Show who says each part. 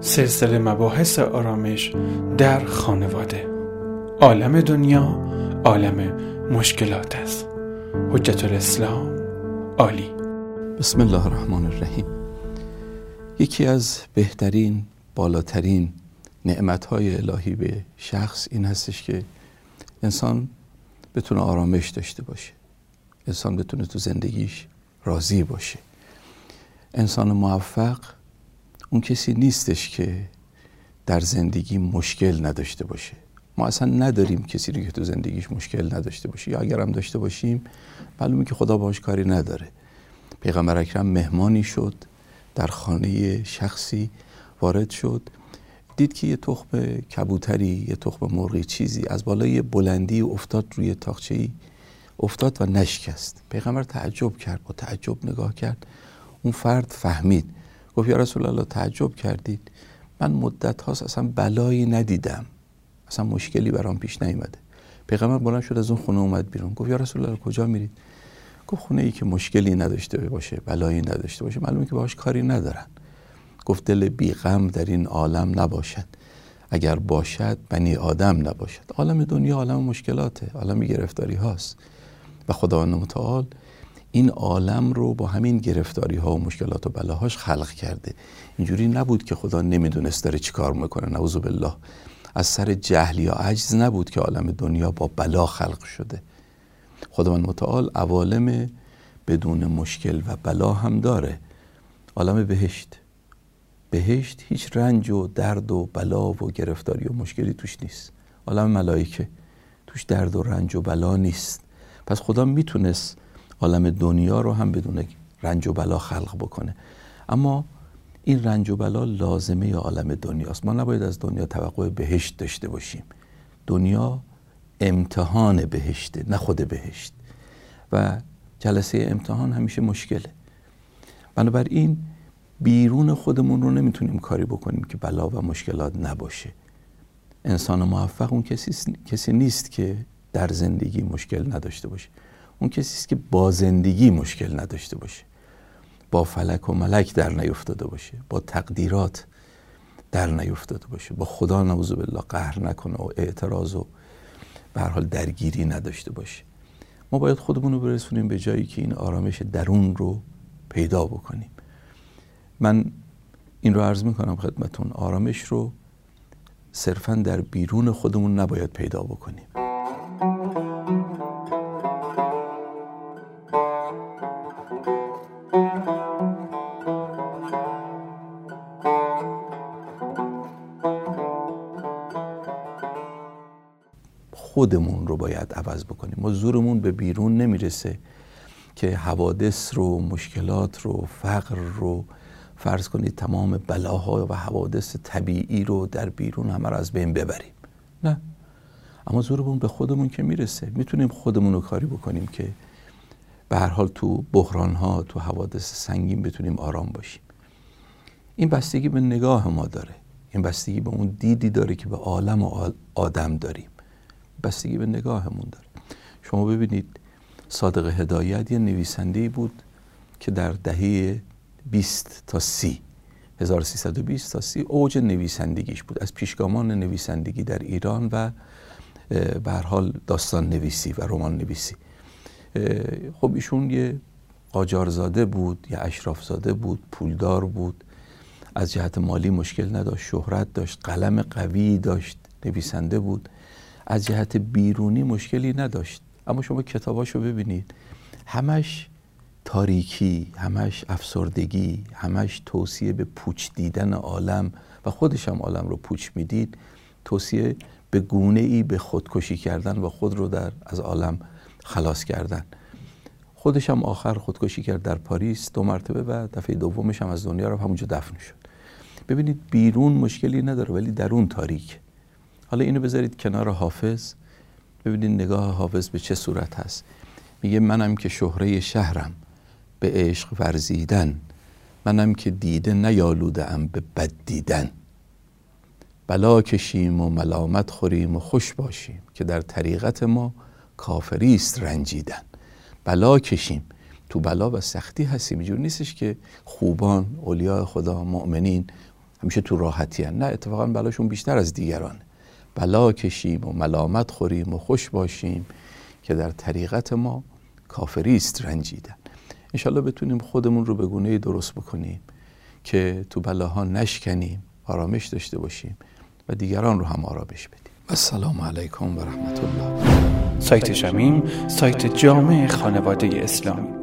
Speaker 1: سلسله مباحث آرامش در خانواده. عالم دنیا عالم مشکلات است. حجت الاسلام عالی.
Speaker 2: بسم الله الرحمن الرحیم. یکی از بهترین بالاترین نعمت‌های الهی به شخص این هستش که انسان بتونه آرامش داشته باشه، انسان بتونه تو زندگیش راضی باشه. انسان موفق اون کسی نیستش که در زندگی مشکل نداشته باشه. ما اصلا نداریم کسی رو که تو زندگیش مشکل نداشته باشه، یا اگر هم داشته باشیم معلومه که خدا باهاش کاری نداره. پیغمبر اکرم مهمانی شد، در خانه شخصی وارد شد، دید که یه تخم کبوتری، یه تخم مرغی چیزی از بالای بلندی افتاد روی تاقچه‌ای، افتاد و نشکست. پیغمبر تعجب کرد، با تعجب نگاه کرد. اون فرد فهمید، گفت یا رسول الله تعجب کردید، من مدت هاست اصلا بلایی ندیدم، اصلا مشکلی برام پیش نیامده. پیغمبر بلند شد از اون خونه اومد بیرون، گفت یا رسول الله کجا میرید؟ گفت خونه ای که مشکلی نداشته باشه، بلایی نداشته باشه، معلومه که باهاش کاری ندارن. گفت دل بی غم در این عالم نباشد، اگر باشد بنی آدم نباشد. عالم دنیا عالم مشکلاته، عالم گرفتاری هاست و خداوند متعال این عالم رو با همین گرفتاری ها و مشکلات و بلاهاش خلق کرده. اینجوری نبود که خدا نمیدونست داره چی کار میکنه، نعوذ بالله. از سر جهل یا عجز نبود که عالم دنیا با بلا خلق شده. خداوند متعال عوالم بدون مشکل و بلا هم داره. عالم بهشت هیچ رنج و درد و بلا و گرفتاری و مشکلی توش نیست. عالم ملائکه توش درد و رنج و بلا نیست. پس خدا میتونست عالم دنیا رو هم بدون رنج و بلا خلق بکنه، اما این رنج و بلا لازمه عالم دنیاست. ما نباید از دنیا توقع بهشت داشته باشیم. دنیا امتحان بهشته، نه خود بهشت، و جلسه امتحان همیشه مشکله. بنابراین بیرون خودمون رو نمیتونیم کاری بکنیم که بلا و مشکلات نباشه. انسان موفق اون کسی نیست که در زندگی مشکل نداشته باشه. اون کسی است که با زندگی مشکل نداشته باشه، با فلک و ملک در نیفتاده باشه، با تقدیرات در نیفتاده باشه، با خدا نعوذ بالله قهر نکنه و اعتراض و به هر حال درگیری نداشته باشه. ما باید خودمون رو برسونیم به جایی که این آرامش درون رو پیدا بکنیم. من این رو عرض میکنم خدمتون، آرامش رو صرفاً در بیرون خودمون نباید پیدا بکنیم. خودمون رو باید عوض بکنیم. ما زورمون به بیرون نمیرسه که حوادث رو، مشکلات رو، فقر رو، فرض کنید تمام بلاها و حوادث طبیعی رو در بیرون همه رو از بین ببریم. نه، اما زورمون به خودمون که میرسه. میتونیم خودمون رو کاری بکنیم که به هر حال تو بحرانها، تو حوادث سنگین بتونیم آرام باشیم. این بستگی به نگاه ما داره، این بستگی به اون دیدی داره که به عالم و آدم داریم، بستگی به نگاهمون داره. شما ببینید صادق هدایت یه نویسنده‌ای بود که در دهه 20 تا 30 1320 تا 30 اوج نویسندگیش بود، از پیشگامان نویسندگی در ایران و به هر حال داستان نویسی و رمان نویسی. خب ایشون یه قاجارزاده بود، یه اشرافزاده بود، پولدار بود، از جهت مالی مشکل نداشت، شهرت داشت، قلم قوی داشت، نویسنده بود، از جهت بیرونی مشکلی نداشت. اما شما کتاباشو ببینید، همش تاریکی، همش افسردگی، همش توصیه به پوچ دیدن عالم و خودش هم عالم رو پوچ میدید، توصیه به گونه‌ای به خودکشی کردن و خود رو از عالم خلاص کردن. خودش هم آخر خودکشی کرد در پاریس 2 مرتبه و دفعه دومش هم از دنیا رفت، همونجا دفن شد. ببینید بیرون مشکلی نداره ولی درون تاریک. حالا اینو بذارید کنار حافظ، ببینید نگاه حافظ به چه صورت هست. میگه منم که شهره شهرم به عشق ورزیدن، منم که دیده نیالوده ام به بد دیدن. بلا کشیم و ملامت خوریم و خوش باشیم، که در طریقت ما کافریست رنجیدن. بلا کشیم، تو بلا و سختی هستیم. اینجور نیستش که خوبان، اولیاء خدا، مؤمنین همیشه تو راحتی هن. نه، اتفاقا بلاشون بیشتر از دیگران. بلا کشیم و ملامت خوریم و خوش باشیم که در طریقت ما کافری است رنجیدن. انشالله بتونیم خودمون رو به گونه‌ای درست بکنیم که تو بلاها نشکنیم، آرامش داشته باشیم و دیگران رو هم آرامش بدیم. السلام علیکم و رحمت الله.
Speaker 1: سایت شمیم، سایت جامع خانواده اسلامی.